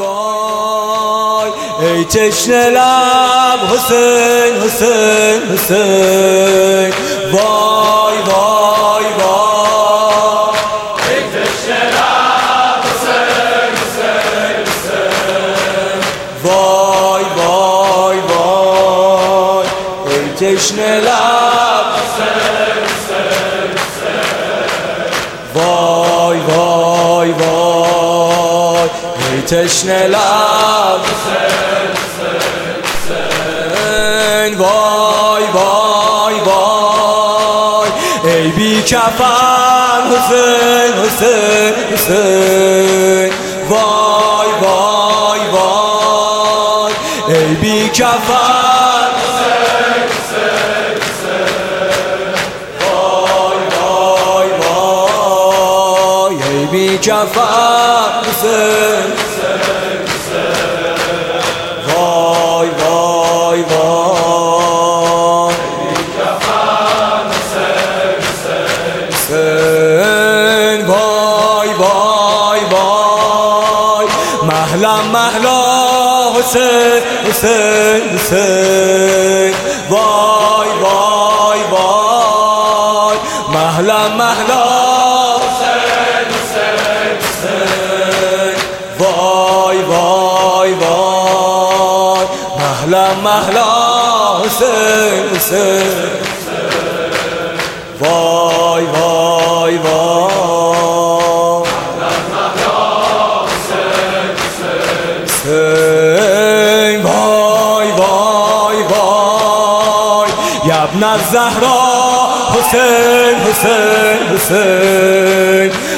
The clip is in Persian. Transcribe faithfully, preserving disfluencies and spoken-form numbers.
وای ای تشنه لب حسین حسین حسین وای وای وای ای تشنه لب حسین حسین حسین وای وای وای ای تشنه لب حسین حسین حسین وای وای وای ای تشنه لب حسین حسین حسین وای وای وای ای بی کفن حسین حسین حسین وای وای وای ای بی کفن حسین حسین حسین وای وای وای ای بی کفن حسین حسین حسین وای وای وای کفن حسین حسین حسین وای وای وای محلا محلا حسین حسین حسین وای وای وای محلا محلا حسین حسین حسین وای وای وای محلا محلا حسین حسین وای وای وای حسین وای وای وای یا ابن الزهرا حسین حسین حسین